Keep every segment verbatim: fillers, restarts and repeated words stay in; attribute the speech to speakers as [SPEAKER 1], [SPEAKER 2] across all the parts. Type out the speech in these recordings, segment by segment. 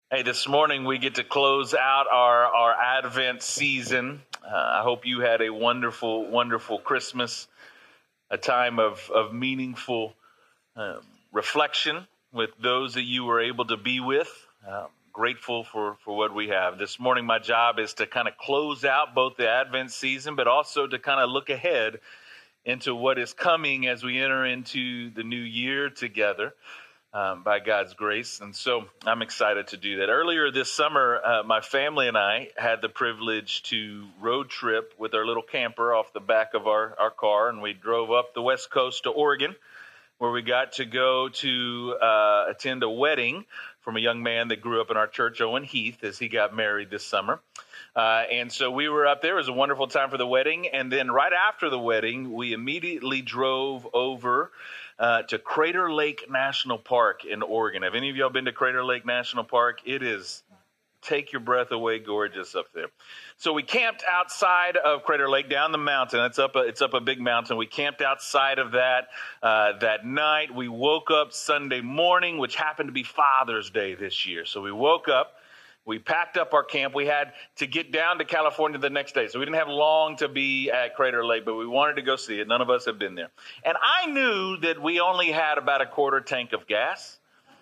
[SPEAKER 1] Hey, this morning we get to close out our, our Advent season. Uh, I hope you had a wonderful, wonderful Christmas, a time of, of meaningful um, reflection with those that you were able to be with. Um, grateful for, for what we have. This morning, my job is to kind of close out both the Advent season, but also to kind of look ahead into what is coming as we enter into the new year together. Um, by God's grace. And so I'm excited to do that. Earlier this summer, uh, my family and I had the privilege to road trip with our little camper off the back of our, our car, and we drove up the west coast to Oregon, where we got to go to uh, attend a wedding from a young man that grew up in our church, Owen Heath, as he got married this summer. Uh, and so we were up there. It was a wonderful time for the wedding. And then right after the wedding, we immediately drove over uh, to Crater Lake National Park in Oregon. Have any of y'all been to Crater Lake National Park? It is take your breath away gorgeous up there. So we camped outside of Crater Lake down the mountain. It's up a, it's up a big mountain. We camped outside of that uh, that night. We woke up Sunday morning, which happened to be Father's Day this year. So we woke up. We packed up our camp. We had to get down to California the next day. So we didn't have long to be at Crater Lake, but we wanted to go see it. None of us have been there. And I knew that we only had about a quarter tank of gas.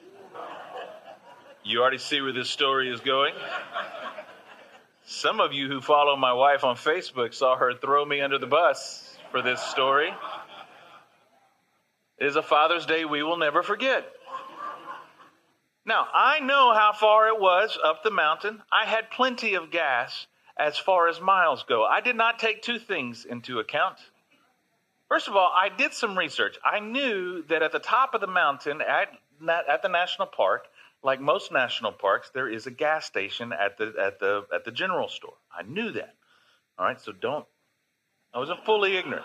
[SPEAKER 1] You already see where this story is going. Some of you who follow my wife on Facebook saw her throw me under the bus for this story. It is a Father's Day we will never forget. Now, I know how far it was up the mountain. I had plenty of gas as far as miles go. I did not take two things into account. First of all, I did some research. I knew that at the top of the mountain at, at the national park, like most national parks, there is a gas station at the at the at the general store. I knew that. All right, so don't. I wasn't fully ignorant.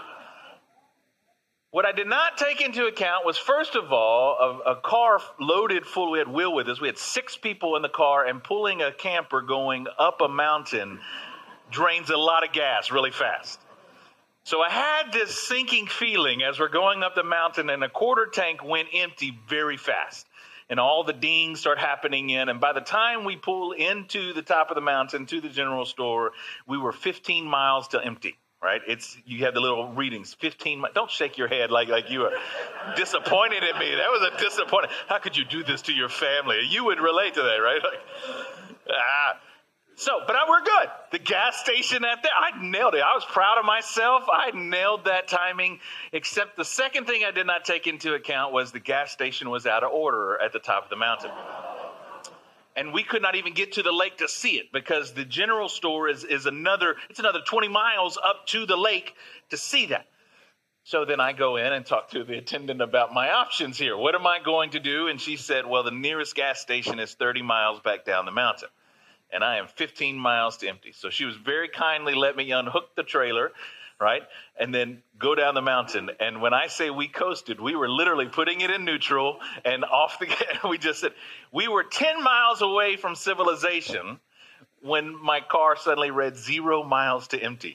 [SPEAKER 1] What I did not take into account was, first of all, a, a car loaded full. We had Will with us. We had six people in the car, and pulling a camper going up a mountain drains a lot of gas really fast. So I had this sinking feeling as we're going up the mountain, and a quarter tank went empty very fast. And all the dings start happening in. And by the time we pull into the top of the mountain to the general store, we were fifteen miles to empty. Right? It's you have the little readings, fifteen. Don't shake your head like, like you are disappointed at me. That was a disappointment. How could you do this to your family? You would relate to that, right? Like, ah. So, but I, we're good. The gas station at there, I nailed it. I was proud of myself. I nailed that timing, except the second thing I did not take into account was the gas station was out of order at the top of the mountain. And we could not even get to the lake to see it because the general store is, is another, it's another twenty miles up to the lake to see that. So then I go in and talk to the attendant about my options here. What am I going to do? And she said, well, the nearest gas station is thirty miles back down the mountain. And I am fifteen miles to empty. So she was very kindly let me unhook the trailer, right? And then go down the mountain. And when I say we coasted, we were literally putting it in neutral and off the, we just said, we were ten miles away from civilization when my car suddenly read zero miles to empty.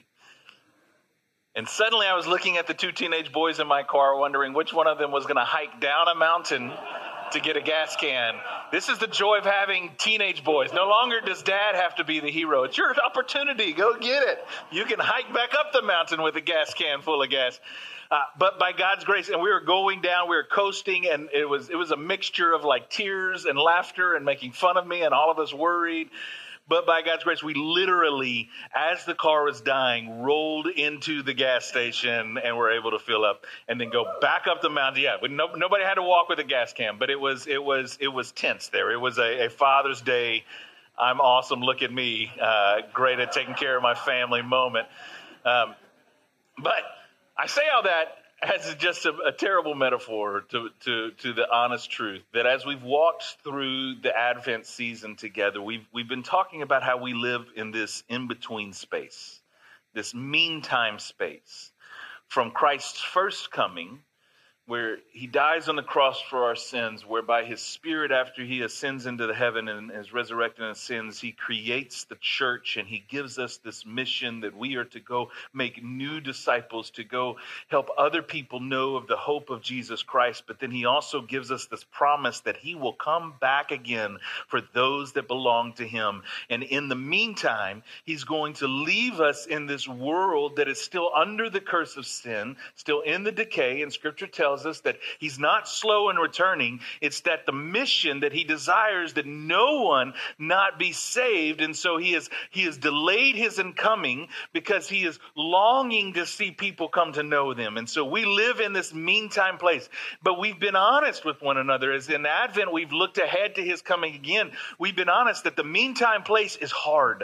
[SPEAKER 1] And suddenly I was looking at the two teenage boys in my car, wondering which one of them was going to hike down a mountain to get a gas can. This is the joy of having teenage boys. No longer does dad have to be the hero. It's your opportunity. Go get it. You can hike back up the mountain with a gas can full of gas. Uh, but by God's grace, and we were going down, we were coasting, and it was it was a mixture of like tears and laughter and making fun of me, and all of us worried. But by God's grace, we literally, as the car was dying, rolled into the gas station and were able to fill up and then go back up the mountain. Yeah, but no, nobody had to walk with a gas can, but it was it was it was tense there. It was a, a Father's Day, I'm awesome, look at me, uh, great at taking care of my family moment. Um, but I say all that as just a, a terrible metaphor to, to, to the honest truth that as we've walked through the Advent season together, we've, we've been talking about how we live in this in-between space, this meantime space from Christ's first coming where he dies on the cross for our sins, whereby his spirit, after he ascends into the heaven and is resurrected and ascends, he creates the church and he gives us this mission that we are to go make new disciples, to go help other people know of the hope of Jesus Christ. But then he also gives us this promise that he will come back again for those that belong to him. And in the meantime, he's going to leave us in this world that is still under the curse of sin, still in the decay. And Scripture tells us that he's not slow in returning. It's that the mission that he desires that no one not be saved. And so he has, he has delayed his incoming because he is longing to see people come to know them. And so we live in this meantime place. But we've been honest with one another. As in Advent, we've looked ahead to his coming again. We've been honest that the meantime place is hard.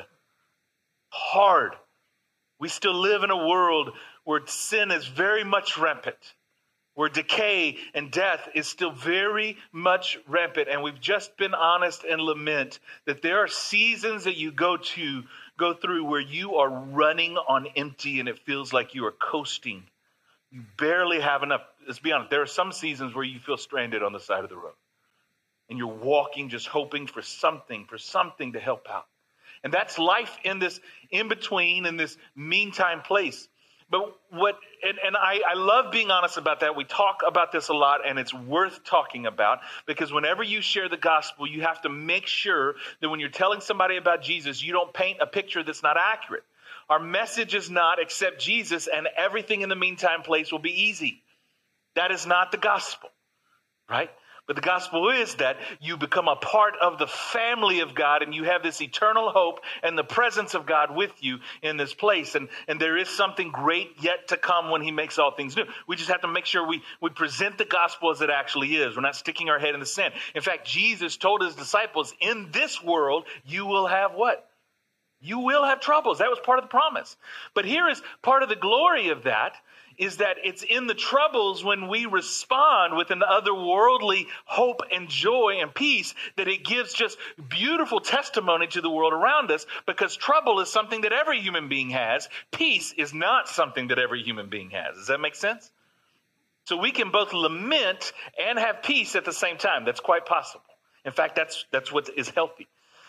[SPEAKER 1] Hard. We still live in a world where sin is very much rampant, where decay and death is still very much rampant. And we've just been honest and lament that there are seasons that you go to, go through where you are running on empty and it feels like you are coasting. You barely have enough. Let's be honest. There are some seasons where you feel stranded on the side of the road and you're walking just hoping for something, for something to help out. And that's life in this in-between, in this meantime place. But what, and, and I, I love being honest about that. We talk about this a lot, and it's worth talking about, because whenever you share the gospel, you have to make sure that when you're telling somebody about Jesus, you don't paint a picture that's not accurate. Our message is not accept Jesus and everything in the meantime place will be easy. That is not the gospel, right? But the gospel is that you become a part of the family of God and you have this eternal hope and the presence of God with you in this place. And, and there is something great yet to come when he makes all things new. We just have to make sure we, we present the gospel as it actually is. We're not sticking our head in the sand. In fact, Jesus told his disciples, in this world, you will have what? You will have troubles. That was part of the promise. But here is part of the glory of that, is that it's in the troubles when we respond with an otherworldly hope and joy and peace that it gives just beautiful testimony to the world around us, because trouble is something that every human being has. Peace is not something that every human being has. Does that make sense? So we can both lament and have peace at the same time. That's quite possible. In fact, that's that's what is healthy.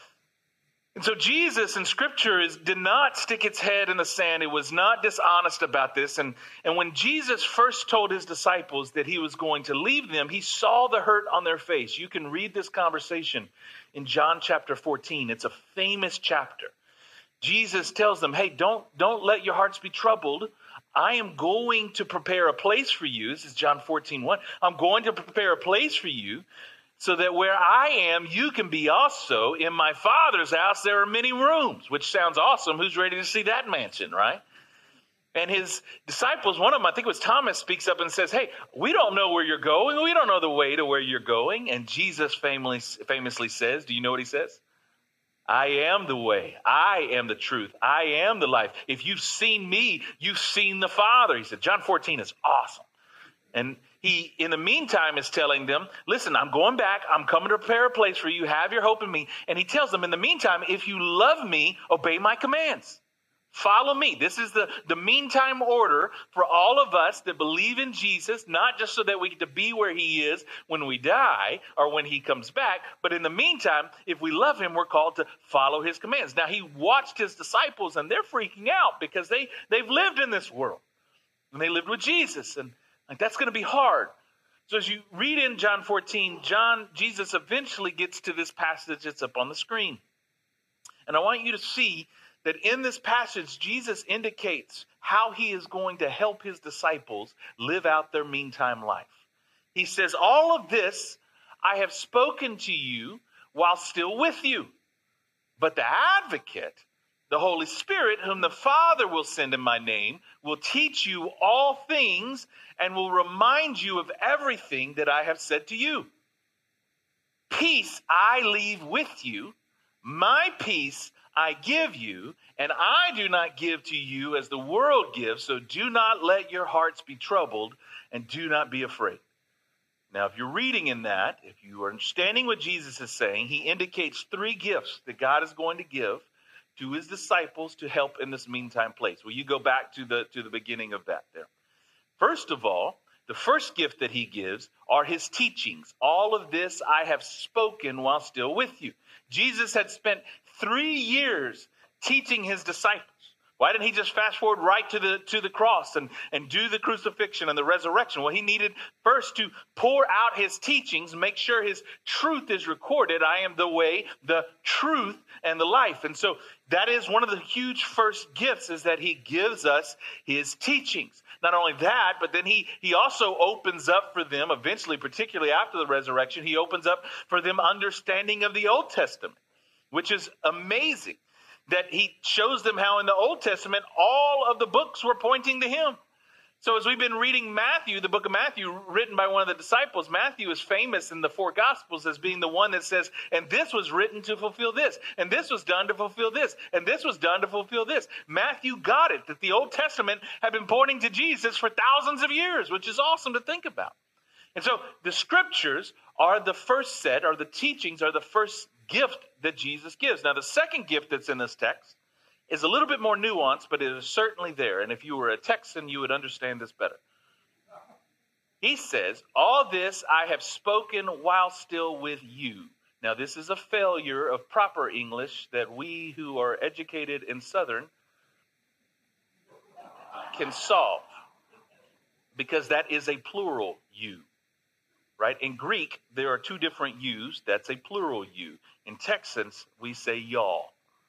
[SPEAKER 1] And so Jesus in Scripture is, did not stick its head in the sand. It was not dishonest about this. And, and when Jesus first told his disciples that he was going to leave them, he saw the hurt on their face. You can read this conversation in John chapter fourteen. It's a famous chapter. Jesus tells them, hey, don't, don't let your hearts be troubled. I am going to prepare a place for you. This is John fourteen one. I'm going to prepare a place for you, so that where I am, you can be also. In my Father's house, there are many rooms, which sounds awesome. Who's ready to see that mansion, right? And his disciples, one of them, I think it was Thomas, speaks up and says, hey, we don't know where you're going. We don't know the way to where you're going. And Jesus famously, famously says, do you know what he says? I am the way. I am the truth. I am the life. If you've seen me, you've seen the Father. He said, John fourteen is awesome. And he, in the meantime, is telling them, listen, I'm going back. I'm coming to prepare a place for you. Have your hope in me. And he tells them, in the meantime, if you love me, obey my commands. Follow me. This is the, the meantime order for all of us that believe in Jesus, not just so that we get to be where he is when we die or when he comes back, but in the meantime, if we love him, we're called to follow his commands. Now, he watched his disciples, and they're freaking out because they, they've lived in this world. And they lived with Jesus, and like, that's going to be hard. So as you read in John fourteen, John, Jesus eventually gets to this passage that's up on the screen. And I want you to see that in this passage, Jesus indicates how he is going to help his disciples live out their meantime life. He says, all of this I have spoken to you while still with you. But the advocate, the Holy Spirit, whom the Father will send in my name, will teach you all things and will remind you of everything that I have said to you. Peace I leave with you, my peace I give you, and I do not give to you as the world gives, so do not let your hearts be troubled and do not be afraid. Now, if you're reading in that, if you are understanding what Jesus is saying, he indicates three gifts that God is going to give to his disciples to help in this meantime place. Will you go back to the to the beginning of that there? First of all, The first gift that he gives are his teachings. All of this I have spoken while still with you. Jesus had spent three years teaching his disciples. Why didn't he just fast forward right to the to the cross and, and do the crucifixion and the resurrection? Well, he needed first to pour out his teachings, make sure his truth is recorded. I am the way, the truth, and the life. And so that is one of the huge first gifts, is that he gives us his teachings. Not only that, but then he, he also opens up for them, eventually, particularly after the resurrection, he opens up for them understanding of the Old Testament, which is amazing. That he shows them how in the Old Testament, all of the books were pointing to him. So as we've been reading Matthew, the book of Matthew, written by one of the disciples, Matthew is famous in the four Gospels as being the one that says, and this was written to fulfill this, and this was done to fulfill this, and this was done to fulfill this. Matthew got it, that the Old Testament had been pointing to Jesus for thousands of years, which is awesome to think about. And so the scriptures are the first set, or the teachings are the first gift that Jesus gives. Now, the second gift that's in this text is a little bit more nuanced, but it is certainly there. And if you were a Texan, you would understand this better. He says, all this I have spoken while still with you. Now, this is a failure of proper English that we who are educated in Southern can solve, because that is a plural you. Right? In Greek, there are two different yous. That's a plural you. In Texans, we say y'all.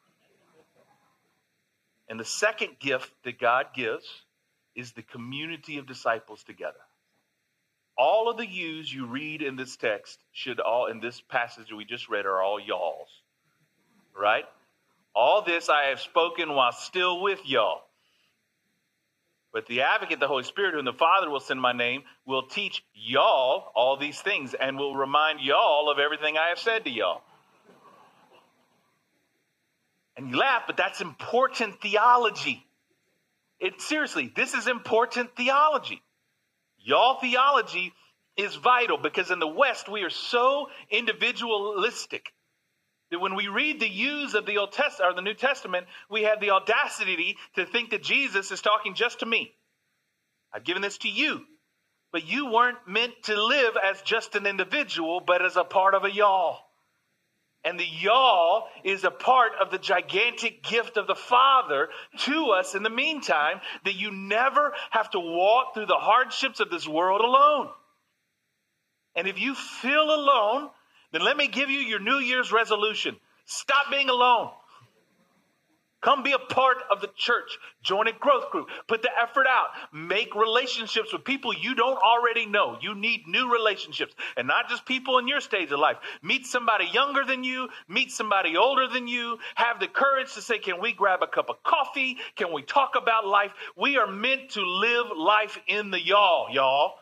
[SPEAKER 1] And the second gift that God gives is the community of disciples together. All of the yous you read in this text should all, in this passage we just read, are all y'alls. Right? All this I have spoken while still with y'all. But the advocate, the Holy Spirit, whom the Father will send in my name, will teach y'all all these things and will remind y'all of everything I have said to y'all. And you laugh, but that's important theology. It seriously, this is important theology. Y'all theology is vital, because in the West we are so individualistic that when we read the yous of the Old Testament or the New Testament, we have the audacity to think that Jesus is talking just to me. I've given this to you, but you weren't meant to live as just an individual, but as a part of a y'all. And the y'all is a part of the gigantic gift of the Father to us in the meantime, that you never have to walk through the hardships of this world alone. And if you feel alone, then let me give you your New Year's resolution. Stop being alone. Come be a part of the church. Join a growth group. Put the effort out. Make relationships with people you don't already know. You need new relationships, and not just people in your stage of life. Meet somebody younger than you. Meet somebody older than you. Have the courage to say, can we grab a cup of coffee? Can we talk about life? We are meant to live life in the y'all, y'all.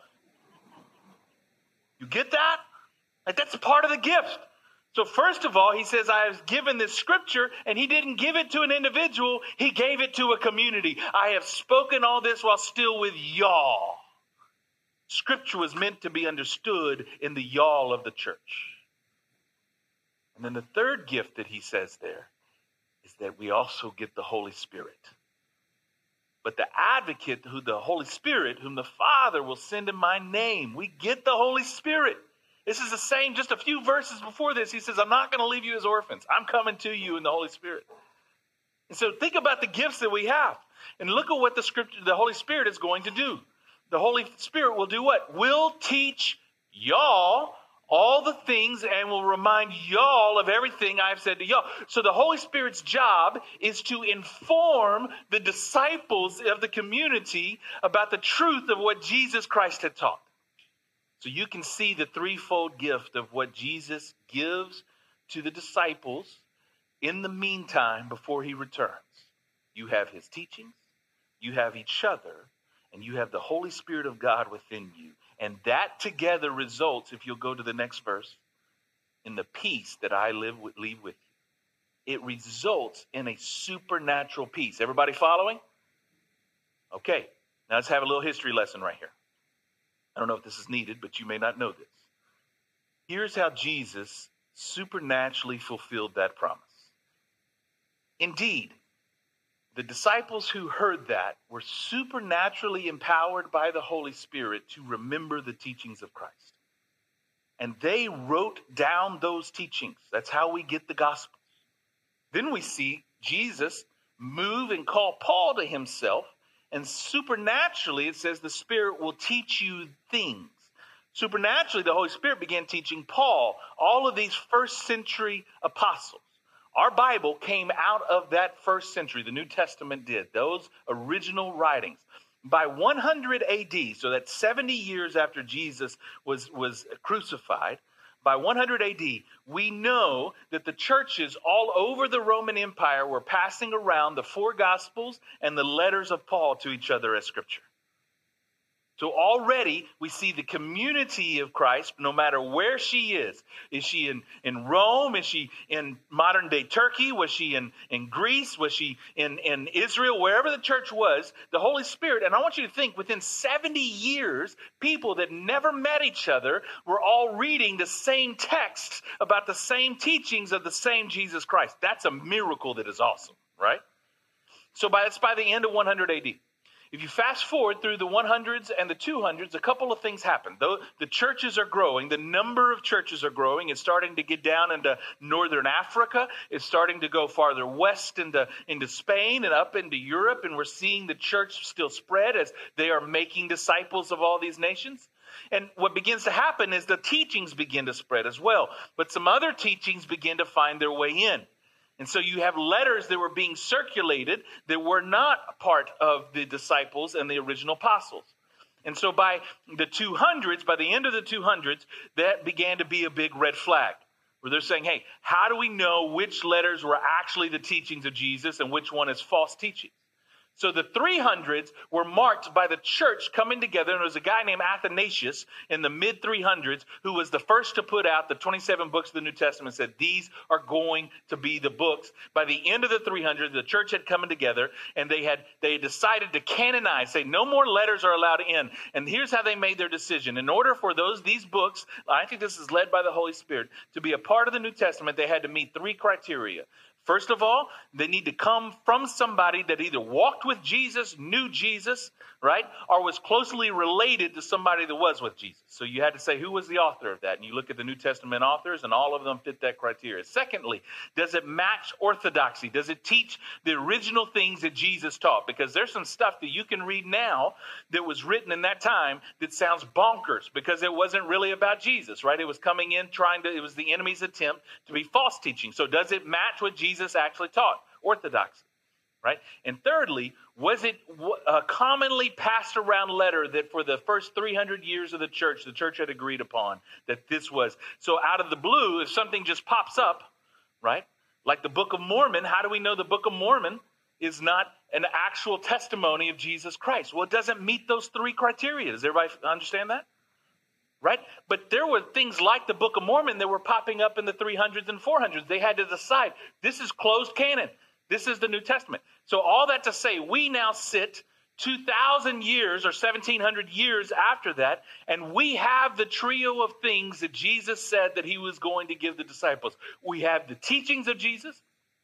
[SPEAKER 1] You get that? Like, that's a part of the gift. So first of all, he says, I have given this scripture, and he didn't give it to an individual. He gave it to a community. I have spoken all this while still with y'all. Scripture was meant to be understood in the y'all of the church. And then the third gift that he says there is that we also get the Holy Spirit. But the advocate, who the Holy Spirit, whom the Father will send in my name, we get the Holy Spirit. This is the same, just a few verses before this. He says, I'm not going to leave you as orphans. I'm coming to you in the Holy Spirit. And so think about the gifts that we have. And look at what the scripture, the Holy Spirit is going to do. The Holy Spirit will do what? Will teach y'all all the things and will remind y'all of everything I've said to y'all. So the Holy Spirit's job is to inform the disciples of the community about the truth of what Jesus Christ had taught. So you can see the threefold gift of what Jesus gives to the disciples in the meantime before he returns. You have his teachings, you have each other, and you have the Holy Spirit of God within you. And that together results, if you'll go to the next verse, in the peace that I live with, leave with you. It results in a supernatural peace. Everybody following? Okay, now let's have a little history lesson right here. I don't know if this is needed, but you may not know this. Here's how Jesus supernaturally fulfilled that promise. Indeed, The disciples who heard that were supernaturally empowered by the Holy Spirit to remember the teachings of Christ. And they wrote down those teachings. That's how we get the Gospels. Then we see Jesus move and call Paul to himself. And supernaturally, it says the Spirit will teach you things. Supernaturally, the Holy Spirit began teaching Paul, all of these first century apostles. Our Bible came out of that first century. The New Testament did. Those original writings. By one hundred A D, so that's seventy years after Jesus was, was crucified, by one hundred A D, we know that the churches all over the Roman Empire were passing around the four Gospels and the letters of Paul to each other as Scripture. So already we see the community of Christ, no matter where she is. Is she in, in Rome? Is she in modern day Turkey? Was she in, in Greece? Was she in, in Israel? Wherever the church was, the Holy Spirit, and I want you to think, within seventy years, people that never met each other were all reading the same texts about the same teachings of the same Jesus Christ. That's a miracle that is awesome, right? So by, it's by the end of one hundred A D. If you fast forward through the hundreds and the two hundreds, a couple of things happen. Though the churches are growing, the number of churches are growing. It's starting to get down into northern Africa. It's starting to go farther west into, into Spain and up into Europe. And we're seeing the church still spread as they are making disciples of all these nations. And what begins to happen is the teachings begin to spread as well. But some other teachings begin to find their way in. And so you have letters that were being circulated that were not part of the disciples and the original apostles. And so by the two hundreds, by the end of the two hundreds, that began to be a big red flag. Where they're saying, hey, how do we know which letters were actually the teachings of Jesus and which one is false teaching? So the three hundreds were marked by the church coming together. And there was a guy named Athanasius in the mid three hundreds who was the first to put out the twenty-seven books of the New Testament, said these are going to be the books. By the end of the three hundreds, the church had come together and they had they decided to canonize, say no more letters are allowed in. And here's how they made their decision. In order for those these books, I think this is led by the Holy Spirit, to be a part of the New Testament, they had to meet three criteria. First of all, they need to come from somebody that either walked with Jesus, knew Jesus, right, or was closely related to somebody that was with Jesus. So you had to say, who was the author of that? And you look at the New Testament authors, and all of them fit that criteria. Secondly, does it match orthodoxy? Does it teach the original things that Jesus taught? Because there's some stuff that you can read now that was written in that time that sounds bonkers because it wasn't really about Jesus, right? It was coming in trying to, it was the enemy's attempt to be false teaching. So does it match what Jesus Jesus actually taught? Orthodoxy, right? And thirdly, was it a commonly passed around letter that for the first three hundred years of the church, the church had agreed upon that this was? So out of the blue, if something just pops up, right? Like the Book of Mormon, how do we know the Book of Mormon is not an actual testimony of Jesus Christ? Well, it doesn't meet those three criteria. Does everybody understand that? Right? But there were things like the Book of Mormon that were popping up in the three hundreds and four hundreds. They had to decide, this is closed canon. This is the New Testament. So all that to say, we now sit two thousand years or seventeen hundred years after that, and we have the trio of things that Jesus said that he was going to give the disciples. We have the teachings of Jesus,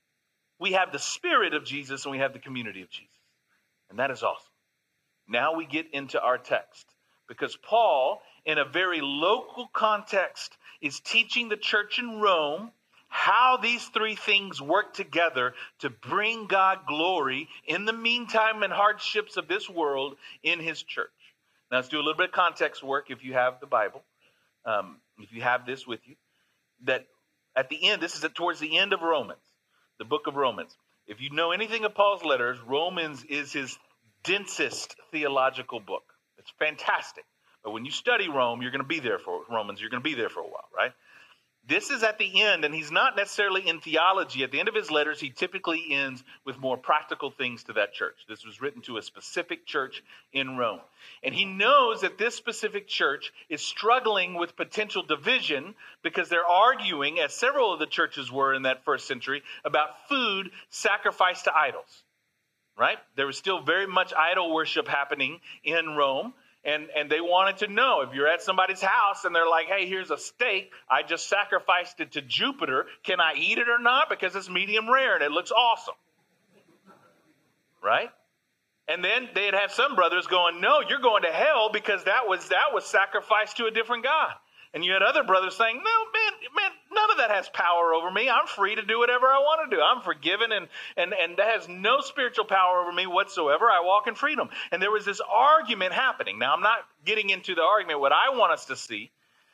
[SPEAKER 1] we have the Spirit of Jesus, and we have the community of Jesus. And that is awesome. Now we get into our text. Because Paul, in a very local context, is teaching the church in Rome how these three things work together to bring God glory in the meantime and hardships of this world in his church. Now let's do a little bit of context work if you have the Bible, um, if you have this with you. That at the end, this is towards the end of Romans, the book of Romans. If you know anything of Paul's letters, Romans is his densest theological book. It's fantastic. But when you study Rome, you're going to be there for Romans. You're going to be there for a while, right? This is at the end, and he's not necessarily in theology. At the end of his letters, he typically ends with more practical things to that church. This was written to a specific church in Rome. And he knows that this specific church is struggling with potential division because they're arguing, as several of the churches were in that first century, about food sacrificed to idols. Right? There was still very much idol worship happening in Rome. And, and they wanted to know, if you're at somebody's house and they're like, hey, here's a steak. I just sacrificed it to Jupiter. Can I eat it or not? Because it's medium rare and it looks awesome. right? And then they'd have some brothers going, no, you're going to hell because that was that was sacrificed to a different God. And you had other brothers saying, no, man, man, none of that has power over me. I'm free to do whatever I want to do. I'm forgiven, and, and, and that has no spiritual power over me whatsoever. I walk in freedom. And there was this argument happening. Now, I'm not getting into the argument. What I want us to see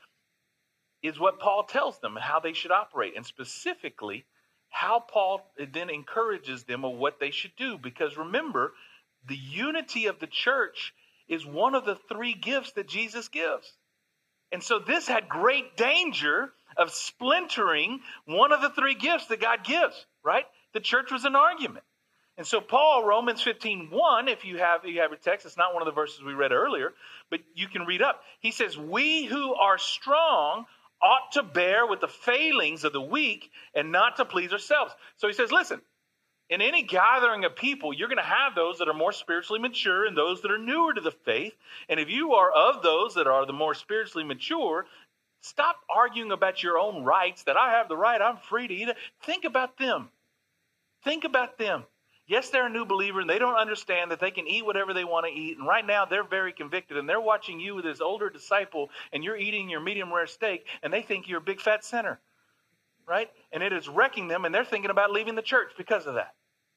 [SPEAKER 1] is what Paul tells them and how they should operate, and specifically how Paul then encourages them of what they should do. Because remember, the unity of the church is one of the three gifts that Jesus gives. And so this had great danger of splintering one of the three gifts that God gives, right? The church was an argument. And so Paul, Romans fifteen one, if you have, you have your text, it's not one of the verses we read earlier, but you can read up. He says, we who are strong ought to bear with the failings of the weak and not to please ourselves. So he says, listen, in any gathering of people, you're going to have those that are more spiritually mature and those that are newer to the faith. And if you are of those that are the more spiritually mature, stop arguing about your own rights, that I have the right, I'm free to eat it. Think about them. Think about them. Yes, they're a new believer and they don't understand that they can eat whatever they want to eat. And right now they're very convicted and they're watching you with this older disciple and you're eating your medium rare steak and they think you're a big fat sinner. Right? And it is wrecking them, and they're thinking about leaving the church because of that.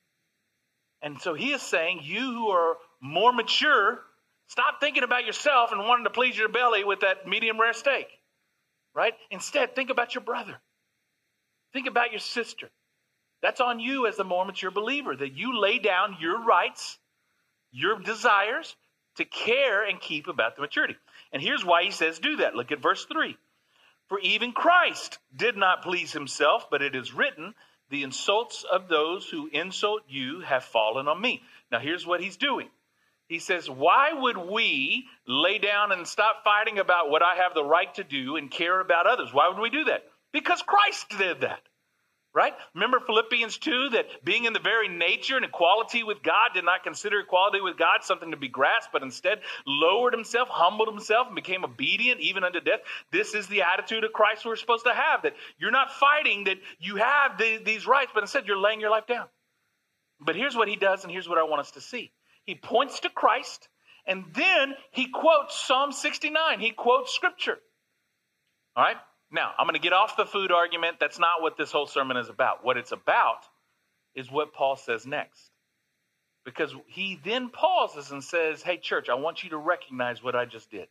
[SPEAKER 1] And so he is saying, you who are more mature, stop thinking about yourself and wanting to please your belly with that medium rare steak. Right? Instead, think about your brother. Think about your sister. That's on you as the more mature believer, that you lay down your rights, your desires, to care and keep about the maturity. And here's why he says do that. Look at verse three. For even Christ did not please himself, but it is written, the insults of those who insult you have fallen on me. Now here's what he's doing. He says, why would we lay down and stop fighting about what I have the right to do and care about others? Why would we do that? Because Christ did that. Right? Remember Philippians two, that being in the very nature and equality with God, did not consider equality with God something to be grasped, but instead lowered himself, humbled himself, and became obedient even unto death. This is the attitude of Christ we're supposed to have, that you're not fighting that you have the, these rights, but instead you're laying your life down. But here's what he does, and here's what I want us to see. He points to Christ, and then he quotes Psalm sixty-nine. He quotes Scripture. All right? Now, I'm going to get off the food argument. That's not what this whole sermon is about. What it's about is what Paul says next. Because he then pauses and says, hey, church, I want you to recognize what I just did.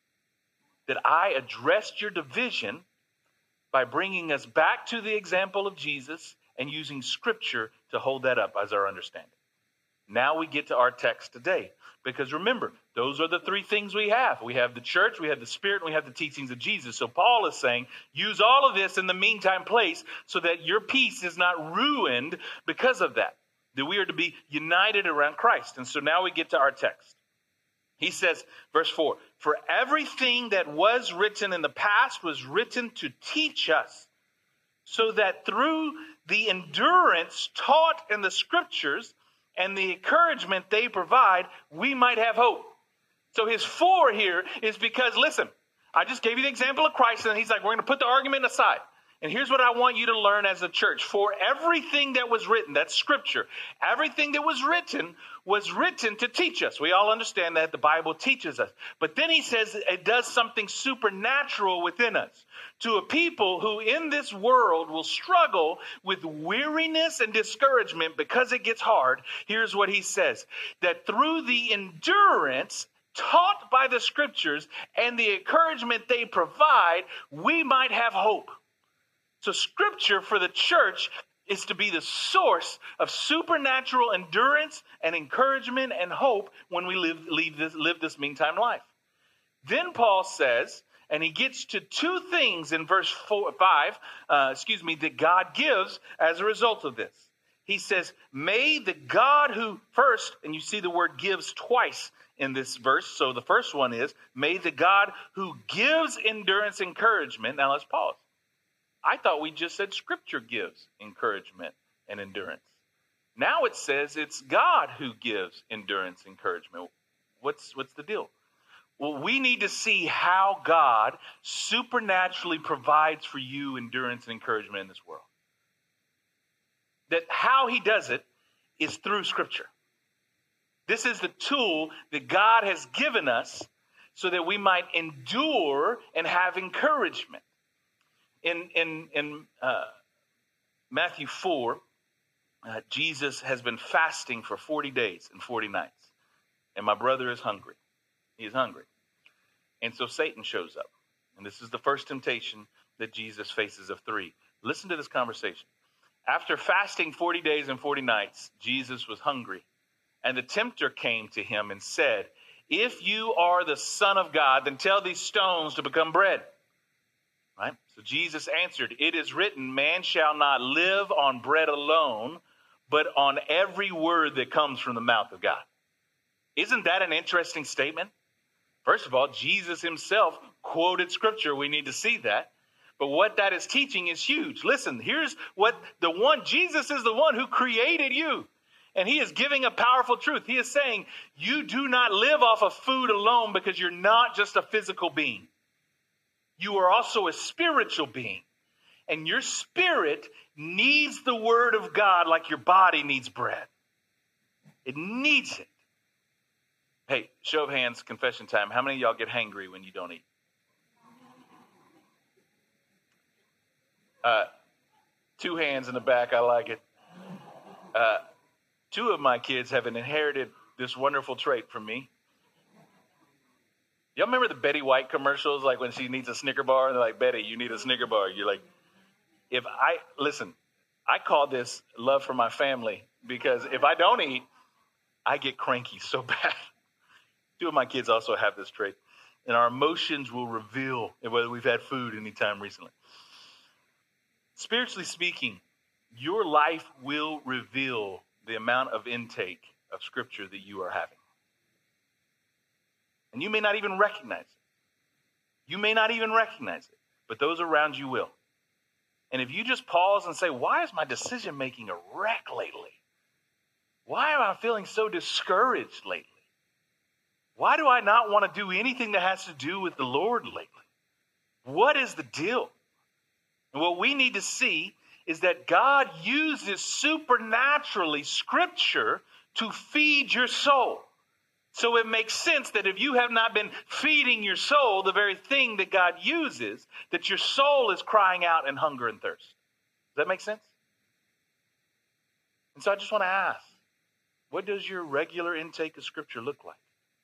[SPEAKER 1] That I addressed your division by bringing us back to the example of Jesus and using Scripture to hold that up as our understanding. Now we get to our text today. Because remember, those are the three things we have. We have the church, we have the Spirit, and we have the teachings of Jesus. So Paul is saying, use all of this in the meantime place so that your peace is not ruined because of that. That we are to be united around Christ. And so now we get to our text. He says, verse four, for everything that was written in the past was written to teach us, so that through the endurance taught in the Scriptures and the encouragement they provide, we might have hope. So his for here is because, listen, I just gave you the example of Christ, and he's like, we're going to put the argument aside. And here's what I want you to learn as a church. For everything that was written, that's Scripture, everything that was written was written to teach us. We all understand that the Bible teaches us. But then he says it does something supernatural within us. To a people who in this world will struggle with weariness and discouragement because it gets hard, here's what he says. That through the endurance taught by the Scriptures and the encouragement they provide, we might have hope. So Scripture for the church is to be the source of supernatural endurance and encouragement and hope when we live, live, this, live this meantime life. Then Paul says, and he gets to two things in verse four, five, uh, excuse me, that God gives as a result of this. He says, may the God who first, and you see the word gives twice in this verse. So the first one is, may the God who gives endurance encouragement. Now let's pause. I thought we just said Scripture gives encouragement and endurance. Now it says it's God who gives endurance, encouragement. What's, what's the deal? Well, we need to see how God supernaturally provides for you endurance and encouragement in this world. That how he does it is through Scripture. This is the tool that God has given us so that we might endure and have encouragement. In, in, in uh, Matthew four, uh, Jesus has been fasting for forty days and forty nights. And my brother is hungry. He is hungry. And so Satan shows up. And this is the first temptation that Jesus faces of three. Listen to this conversation. After fasting forty days and forty nights, Jesus was hungry. And the tempter came to him and said, if you are the Son of God, then tell these stones to become bread. Right? So Jesus answered, it is written, man shall not live on bread alone, but on every word that comes from the mouth of God. Isn't that an interesting statement? First of all, Jesus himself quoted scripture. We need to see that. But what that is teaching is huge. Listen, here's what the one, Jesus is the one who created you. And he is giving a powerful truth. He is saying, you do not live off of food alone because you're not just a physical being. You are also a spiritual being. And your spirit needs the word of God like your body needs bread. It needs it. Hey, show of hands, confession time. How many of y'all get hangry when you don't eat? Uh, two hands in the back. I like it. Uh, two of my kids have inherited this wonderful trait from me. Y'all remember the Betty White commercials, like when she needs a Snicker bar, and they're like, Betty, you need a Snicker bar. You're like, if I, listen, I call this love for my family, because if I don't eat, I get cranky so bad. Two of my kids also have this trait, and our emotions will reveal whether we've had food anytime recently. Spiritually speaking, your life will reveal the amount of intake of scripture that you are having. And you may not even recognize it. You may not even recognize it, but those around you will. And if you just pause and say, why is my decision making a wreck lately? Why am I feeling so discouraged lately? Why do I not want to do anything that has to do with the Lord lately? What is the deal? And what we need to see is that God uses supernaturally scripture to feed your soul. So it makes sense that if you have not been feeding your soul, the very thing that God uses, that your soul is crying out in hunger and thirst. Does that make sense? And so I just want to ask, what does your regular intake of scripture look like?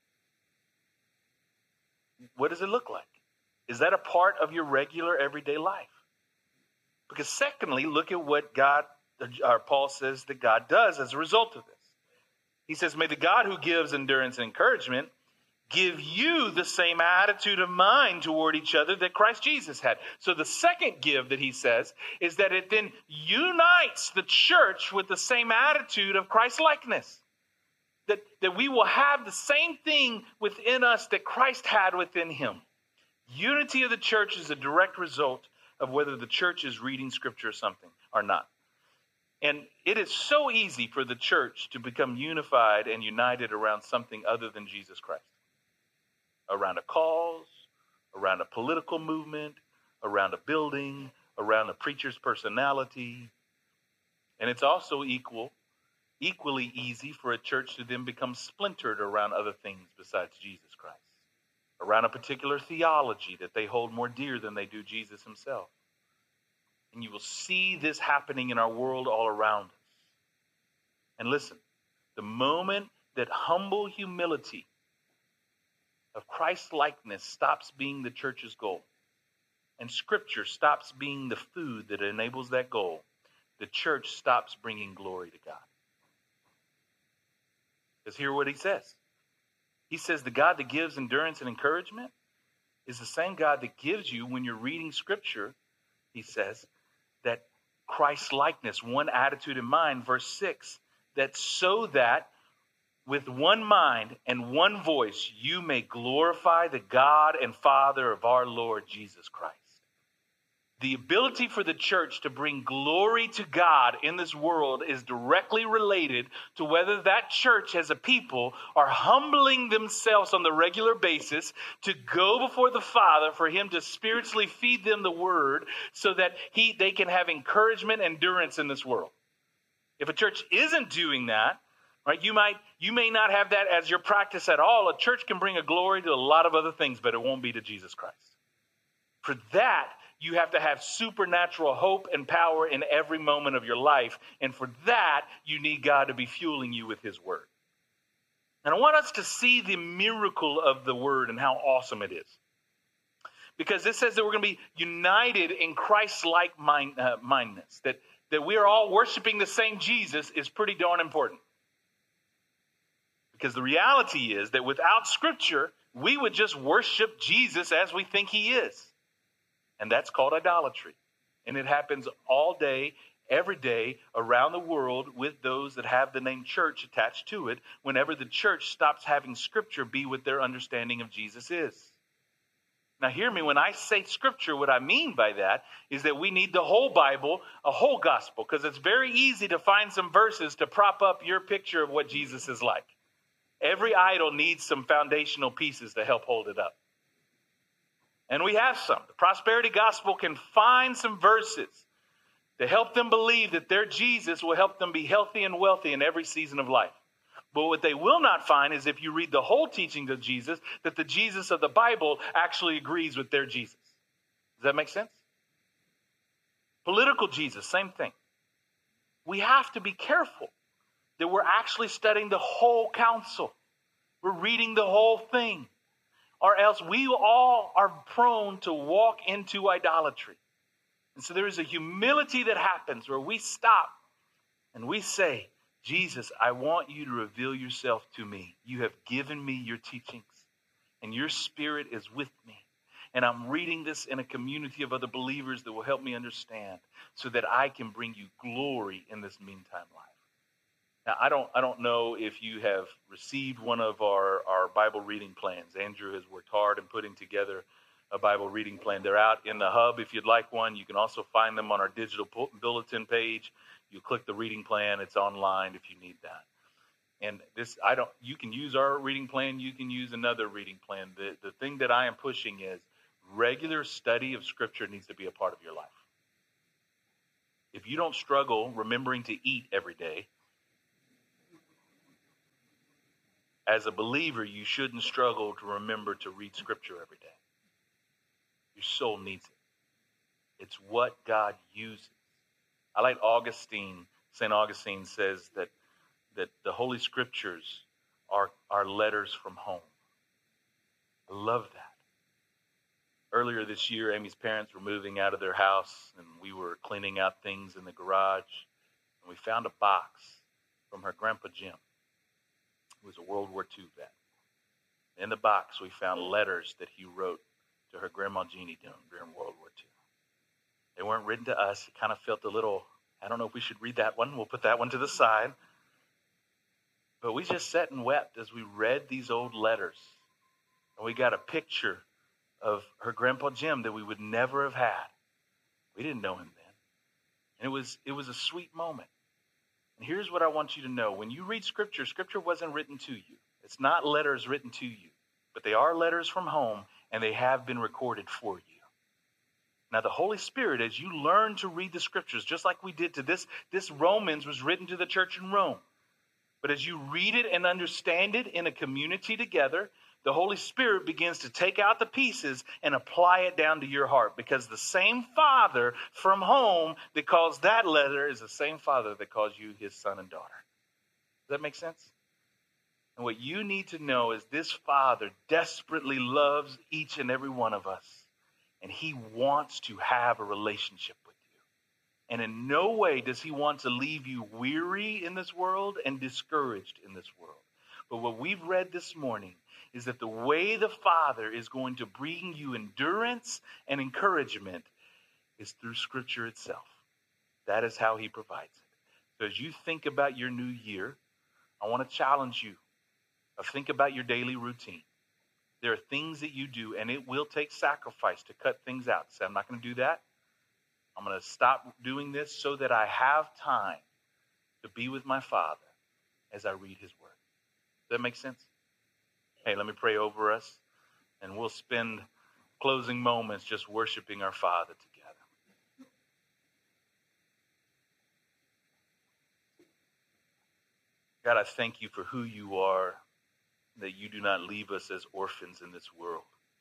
[SPEAKER 1] What does it look like? Is that a part of your regular everyday life? Because secondly, look at what God, or Paul says that God does as a result of this. He says, may the God who gives endurance and encouragement give you the same attitude of mind toward each other that Christ Jesus had. So the second give that he says is that it then unites the church with the same attitude of Christ-likeness. That, that we will have the same thing within us that Christ had within him. Unity of the church is a direct result of whether the church is reading scripture or something or not. And it is so easy for the church to become unified and united around something other than Jesus Christ. Around a cause, around a political movement, around a building, around a preacher's personality. And it's also equal, equally easy for a church to then become splintered around other things besides Jesus Christ. Around a particular theology that they hold more dear than they do Jesus himself. And you will see this happening in our world all around us. And listen, the moment that humble humility of Christ-likeness stops being the church's goal, and Scripture stops being the food that enables that goal, the church stops bringing glory to God. Because hear what he says. He says the God that gives endurance and encouragement is the same God that gives you, when you're reading Scripture, he says, that Christ-likeness, one attitude in mind, verse six, that so that with one mind and one voice you may glorify the God and Father of our Lord Jesus Christ. The ability for the church to bring glory to God in this world is directly related to whether that church as a people are humbling themselves on the regular basis to go before the Father for him to spiritually feed them the word so that he they can have encouragement and endurance in this world. If a church isn't doing that, Right? You might, you may not have that as your practice at all. A church can bring a glory to a lot of other things, but it won't be to Jesus Christ. For that, you have to have supernatural hope and power in every moment of your life. And for that, you need God to be fueling you with his word. And I want us to see the miracle of the word and how awesome it is. Because it says that we're going to be united in Christ-like mind, uh, mindedness. That, that we are all worshiping the same Jesus is pretty darn important. Because the reality is that without Scripture, we would just worship Jesus as we think he is. And that's called idolatry. And it happens all day, every day, around the world with those that have the name church attached to it, whenever the church stops having Scripture be what their understanding of Jesus is. Now hear me, when I say Scripture, what I mean by that is that we need the whole Bible, a whole gospel, because it's very easy to find some verses to prop up your picture of what Jesus is like. Every idol needs some foundational pieces to help hold it up. And we have some. The prosperity gospel can find some verses to help them believe that their Jesus will help them be healthy and wealthy in every season of life. But what they will not find is if you read the whole teachings of Jesus, that the Jesus of the Bible actually agrees with their Jesus. Does that make sense? Political Jesus, same thing. We have to be careful that we're actually studying the whole counsel. We're reading the whole thing. Or else we all are prone to walk into idolatry. And so there is a humility that happens where we stop and we say, Jesus, I want you to reveal yourself to me. You have given me your teachings and your spirit is with me. And I'm reading this in a community of other believers that will help me understand so that I can bring you glory in this meantime life. Now, I don't I don't know if you have received one of our, our Bible reading plans. Andrew has worked hard in putting together a Bible reading plan. They're out in the hub if you'd like one. You can also find them on our digital bulletin page. You click the reading plan. It's online if you need that. And this, I don't. You can use our reading plan. You can use another reading plan. The, the thing that I am pushing is regular study of Scripture needs to be a part of your life. If you don't struggle remembering to eat every day, as a believer, you shouldn't struggle to remember to read Scripture every day. Your soul needs it. It's what God uses. I like Augustine. Saint Augustine says that, that the Holy Scriptures are, are letters from home. I love that. Earlier this year, Amy's parents were moving out of their house, and we were cleaning out things in the garage, and we found a box from her grandpa Jim. He was a World War Two vet. In the box, we found letters that he wrote to her grandma Jeannie during World War Two. They weren't written to us. It kind of felt a little, I don't know if we should read that one. We'll put that one to the side. But we just sat and wept as we read these old letters. And we got a picture of her grandpa Jim that we would never have had. We didn't know him then. And it was, it was a sweet moment. And here's what I want you to know. When you read Scripture, Scripture wasn't written to you. It's not letters written to you. But they are letters from home, and they have been recorded for you. Now, the Holy Spirit, as you learn to read the Scriptures, just like we did to this, this Romans was written to the church in Rome. But as you read it and understand it in a community together, the Holy Spirit begins to take out the pieces and apply it down to your heart, because the same Father from home that calls that letter is the same Father that calls you his son and daughter. Does that make sense? And what you need to know is this Father desperately loves each and every one of us, and he wants to have a relationship with you. And in no way does he want to leave you weary in this world and discouraged in this world. But what we've read this morning is that the way the Father is going to bring you endurance and encouragement is through Scripture itself. That is how he provides it. So as you think about your new year, I want to challenge you. Think about your daily routine. There are things that you do, and it will take sacrifice to cut things out. Say, I'm not going to do that. I'm going to stop doing this so that I have time to be with my Father as I read his word. Does that make sense? Hey, let me pray over us, and we'll spend closing moments just worshiping our Father together. God, I thank you for who you are, that you do not leave us as orphans in this world.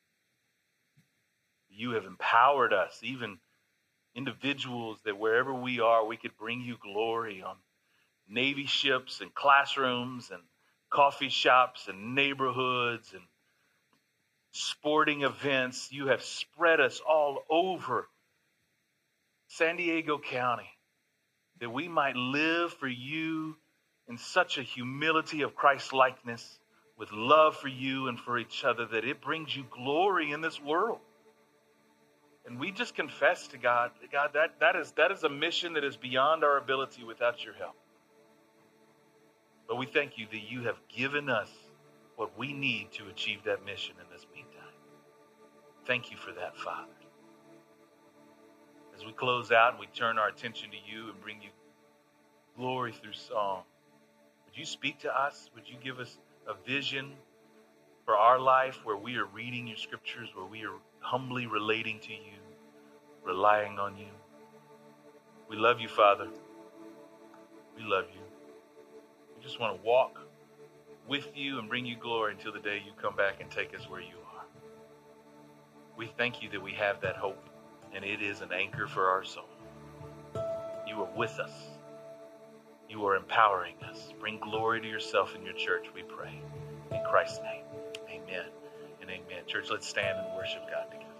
[SPEAKER 1] You have empowered us, even individuals, that wherever we are, we could bring you glory on Navy ships and classrooms and coffee shops and neighborhoods and sporting events. You have spread us all over San Diego County, that we might live for you in such a humility of Christ-likeness, with love for you and for each other, that it brings you glory in this world. And we just confess to God, God, that, that is that is a mission that is beyond our ability without your help. But we thank you that you have given us what we need to achieve that mission in this meantime. Thank you for that, Father. As we close out and we turn our attention to you and bring you glory through song, would you speak to us? Would you give us a vision for our life where we are reading your scriptures, where we are humbly relating to you, relying on you? We love you, Father. We love you. We just want to walk with you and bring you glory until the day you come back and take us where you are. We thank you that we have that hope, and it is an anchor for our soul. You are with us. You are empowering us. Bring glory to yourself and your church, we pray. In Christ's name, amen and amen. Church, let's stand and worship God together.